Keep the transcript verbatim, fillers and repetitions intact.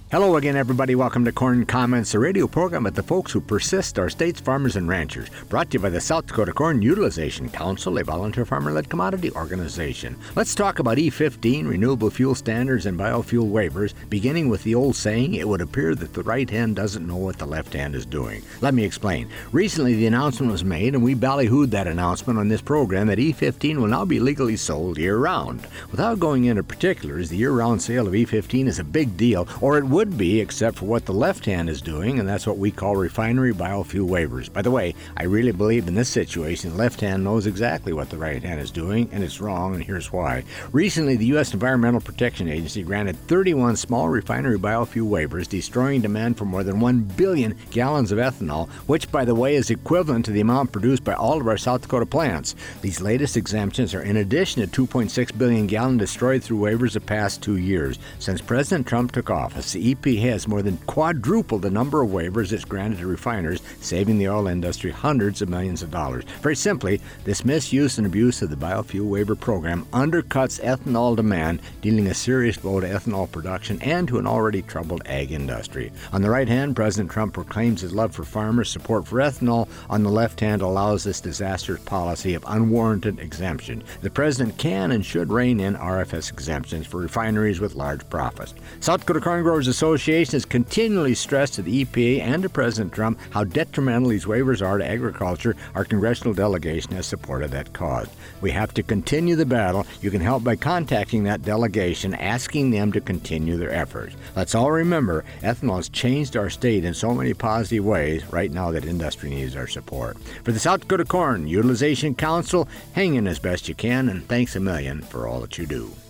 Hello again, everybody. Welcome to Corn Comments, a radio program at the folks who persist, our state's farmers and ranchers. Brought to you by the South Dakota Corn Utilization Council, a volunteer farmer-led commodity organization. Let's talk about E fifteen, renewable fuel standards, and biofuel waivers, beginning with the old saying, it would appear that the right hand doesn't know what the left hand is doing. Let me explain. Recently, the announcement was made, and we ballyhooed that announcement on this program, that E fifteen will now be legally sold year-round. Without going into particulars, the year-round sale of E fifteen is a big deal, or it would would be, except for what the left hand is doing, and that's what we call refinery biofuel waivers. By the way, I really believe in this situation, the left hand knows exactly what the right hand is doing, and it's wrong, and here's why. Recently, the U S Environmental Protection Agency granted thirty-one small refinery biofuel waivers, destroying demand for more than one billion gallons of ethanol, which, by the way, is equivalent to the amount produced by all of our South Dakota plants. These latest exemptions are in addition to two point six billion gallons destroyed through waivers the past two years. Since President Trump took office, the E P A has more than quadrupled the number of waivers it's granted to refiners, saving the oil industry hundreds of millions of dollars. Very simply, this misuse and abuse of the biofuel waiver program undercuts ethanol demand, dealing a serious blow to ethanol production and to an already troubled ag industry. On the right hand, President Trump proclaims his love for farmers, support for ethanol. On the left hand, allows this disastrous policy of unwarranted exemption. The president can and should rein in R F S exemptions for refineries with large profits. South Dakota Corn Growers Association has continually stressed to the E P A and to President Trump how detrimental these waivers are to agriculture. Our congressional delegation has supported that cause. We have to continue the battle. You can help by contacting that delegation, asking them to continue their efforts. Let's all remember, ethanol has changed our state in so many positive ways right now that industry needs our support. For the South Dakota Corn Utilization Council, hang in as best you can, and thanks a million for all that you do.